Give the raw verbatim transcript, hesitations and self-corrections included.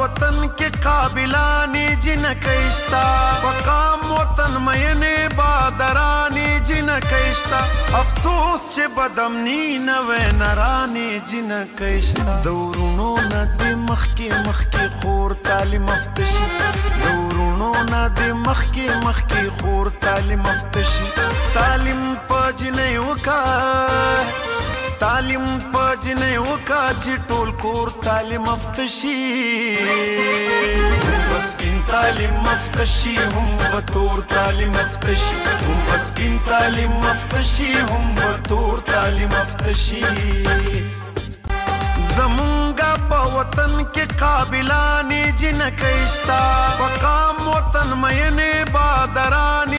وطن کې قابلانې جنکۍ شته په قام وطن مینې بادرانې جنکۍ شته افسوس چې بدامني نوی نرانې جنکۍ شته د ورونو نه دې مخکې مخکې خور تعلیم یافته شي د ورونو نه دې مخکې مخکې خور تعلیم یافته شي تعلیم په جنۍ وکړه تعلیم په جنۍ وکړه چې ټول کور تعلیم یافته شي په سپین تعلیم یافته شي هم به تور تعلیم یافته شي هم په سپین تعلیم یافته شي هم به تور تعلیم یافته شي زمونږ په وطن کې قابلانې جنکۍ شته په قام وطن مینې بادرانې